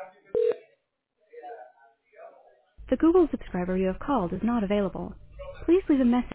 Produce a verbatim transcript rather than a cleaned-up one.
The Google subscriber you have called is not available. Please leave a message.